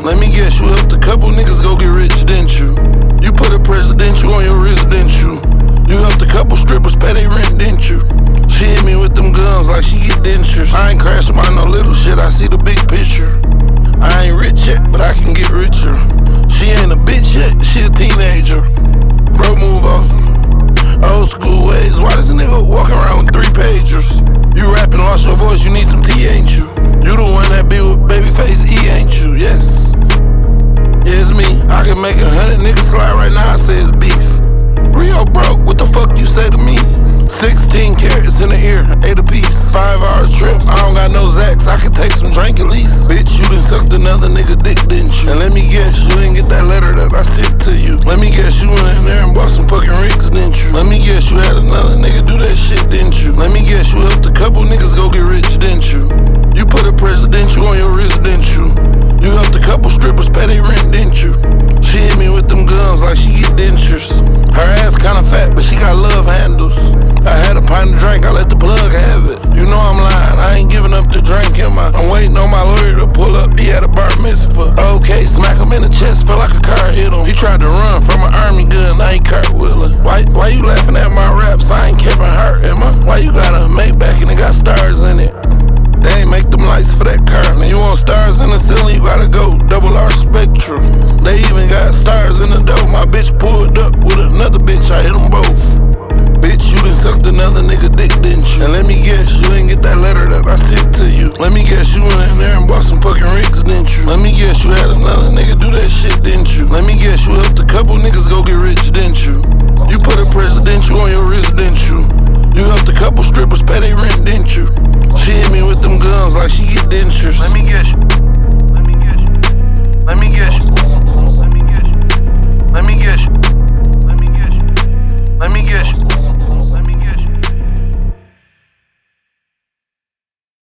Let me guess, you helped a couple niggas go get rich, didn't you? You put a presidential on your wrist, didn't you? You helped a couple strippers pay their rent, didn't you? She hit me with them guns like she get dentures. I ain't crashing by no little shit, I see the big picture. I ain't rich yet, but I can get richer. She ain't a bitch yet, she a teenager. Bro, move off. Old school ways, why this nigga walking around with 3 pagers? You rapping, lost your voice, you need some tea, ain't you? You the one that be with Babyface E, ain't you? Yes. Yeah, it's me. I can make 100 niggas slide right now, I say it's beef. Rio broke, what the fuck you say to me? 16 carats in the ear, 8 apiece. 5 hours trip, I don't got no Zax, I can take some drink at least. Bitch, you done sucked another nigga dick, didn't you? And let me guess, you didn't get that letter that I sent to you. Let me guess, you went in there and bought some fucking ricks, didn't you? Let me guess, you had another nigga do that shit, didn't you? Let me guess, you helped a couple niggas go get rich, didn't you? You put a presidential on your wrist, didn't you? You helped a couple strippers pay their rent, didn't you? She hit me with them guns like she get dentures. Her ass kinda fat, but she got love handles. I had a pint of drink, I let the plug have it. You know I'm lying, I ain't giving up the drink. I'm waiting on my lawyer to pull up, he had a bar mitzvah. Okay, smack him in the chest, felt like a car hit him. He tried to run from an army gun, I ain't cartwheeling. Why you laughing at my raps? I ain't Kevin Hart, am I? Why you got a Maybach and it got stars in it? They ain't make them lights for that car. Now you want stars in the ceiling, you gotta go double R Spectrum. They even got stars in the dough. My bitch pulled up with another bitch, I hit them both. Bitch, you done sucked another nigga dick, didn't you? And let me guess, you didn't get that letter that I sent to you. Let me guess, you went in there and bought some fucking ricks, didn't you? Let me guess, you had another nigga do that shit.